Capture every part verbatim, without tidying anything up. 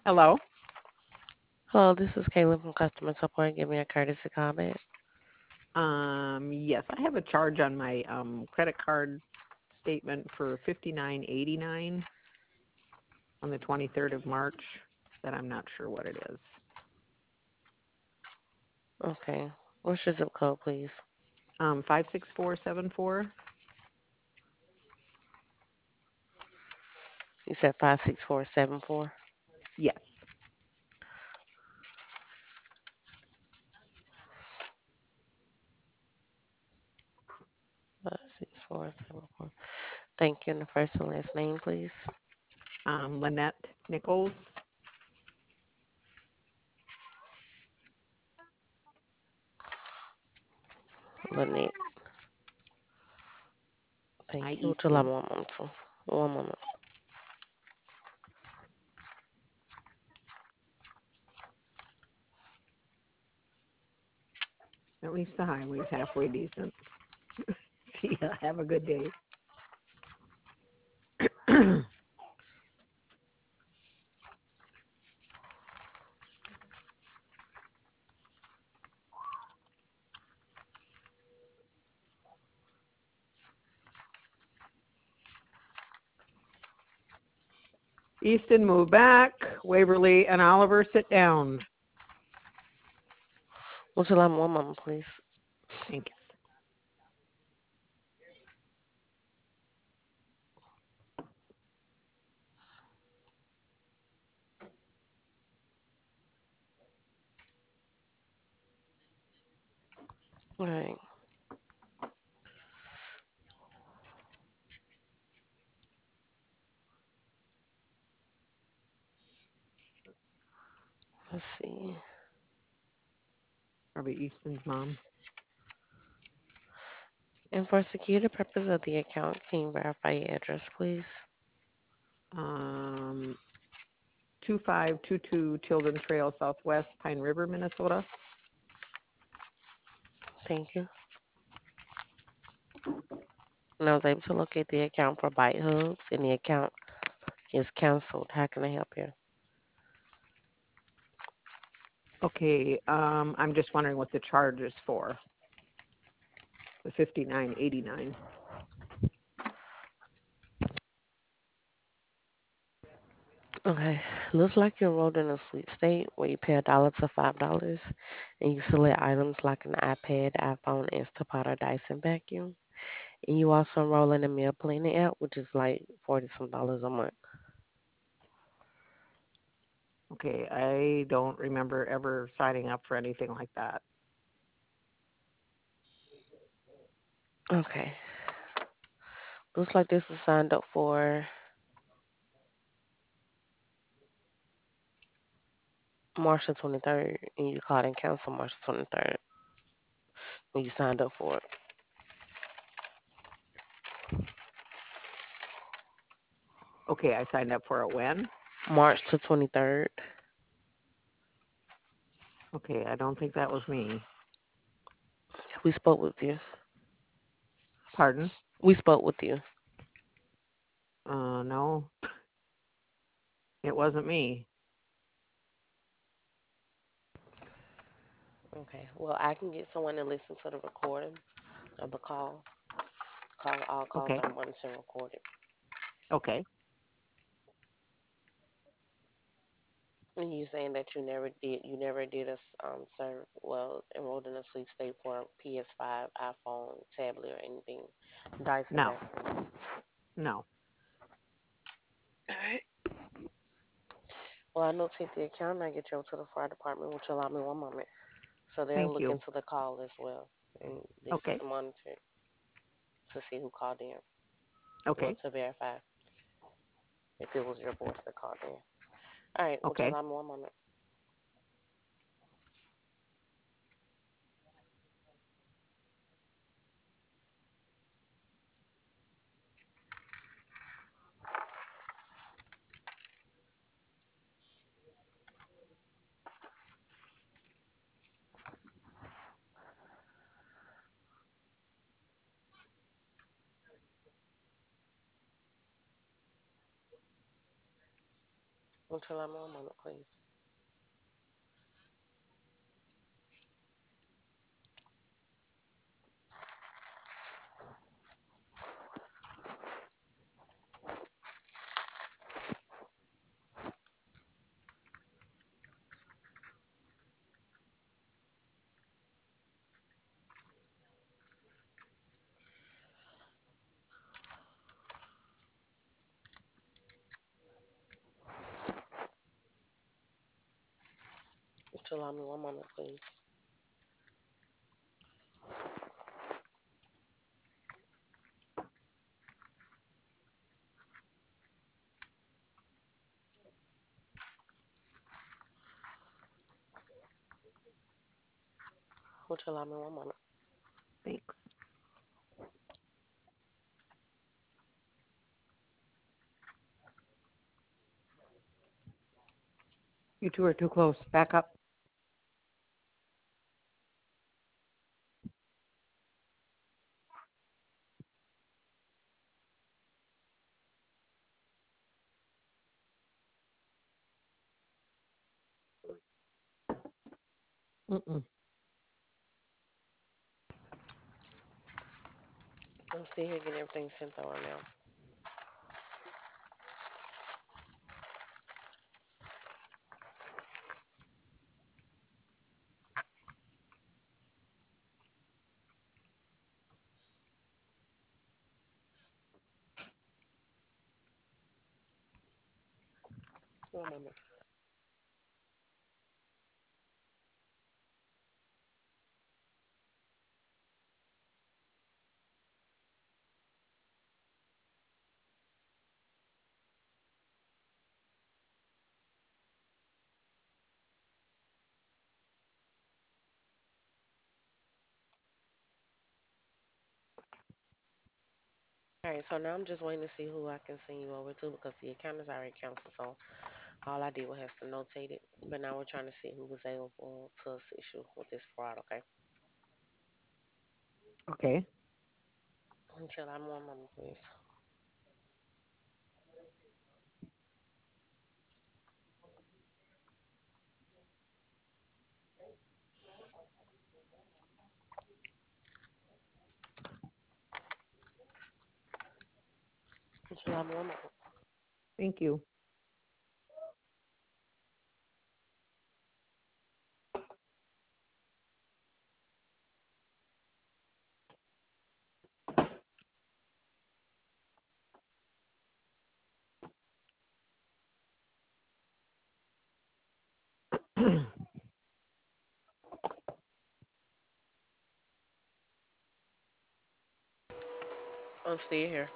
Hello. Hello, this is Caitlin from customer support. Give me a courtesy call back. Um, yes, I have a charge on my um, credit card statement for fifty-nine eighty-nine on the twenty-third of March that I'm not sure what it is. Okay. What's your zip code, please? Um, five six four seven four. You said five six four seven four. Yes. Five six four seven four. Thank you. And the first and last name, please. Um, Lynette Nichols. Lynette. Hi, Thank you. Would you allow Easton. me one moment? too? One moment. At least the highway's halfway decent. See ya. Have a good day. Easton, move back. Waverly and Oliver, sit down. Would you allow me one moment, please? Thank you. All right. Let's see. Probably Easton's mom. And for security purpose of the account, can you verify your address, please? Um, two five two two Tilden Trail Southwest, Pine River, Minnesota. Thank you. And I was able to locate the account for Bite Hubs, and the account is canceled. How can I help you? Okay, um, I'm just wondering what the charge is for, the fifty-nine eighty-nine. Okay, looks like you enrolled in a sweet state where you pay a dollar to five dollars, and you select items like an iPad, iPhone, Instapot, or Dyson vacuum. And you also enroll in a meal planning app, which is like forty some dollars a month. Okay, I don't remember ever signing up for anything like that. Okay, looks like this was signed up for March the twenty-third, and you called and canceled March the twenty-third when you signed up for it. Okay, I signed up for it when? March the twenty-third. Okay, I don't think that was me. We spoke with you. Pardon? We spoke with you. Uh, no, it wasn't me. Okay, well, I can get someone to listen to the recording of the call. Call all calls Okay, are monitored and recorded. okay. And you saying that you never did, you never did a s- um serve well enrolled in a sleep state for P S five, iPhone, tablet, or anything, Dyson No, vacuum. no. Alright. Well, I notate the account and I get you over to the fire department, which allow me one moment. So they'll Thank look you. into the call as well, and this is Okay, monitored to see who called in. You okay, want to verify if it was your voice that called in. All right, which okay. allow me one moment. Until I'm on moment, please. Until I'm on moment, please. Until I'm on one moment. Thanks. You two are too close. Back up. Mm-mm. I'm still here getting everything sent over now. One moment. All right, so now I'm just waiting to see who I can send you over to because the account is already canceled. So all I did was have to notate it. But now we're trying to see who was able to assist you with this fraud, okay? Okay. Until I'm one moment, please. Until I'm one moment. Thank you. I'm still here.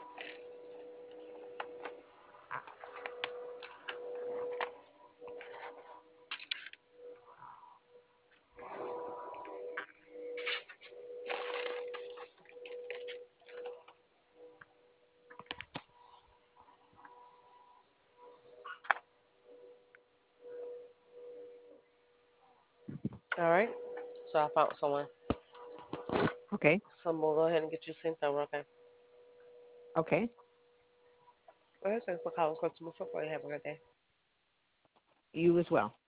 All right. So I found someone. Okay. So we'll go ahead and get you sent over, okay? Okay. All right, thanks for calling customer support. Have a good day. You as well.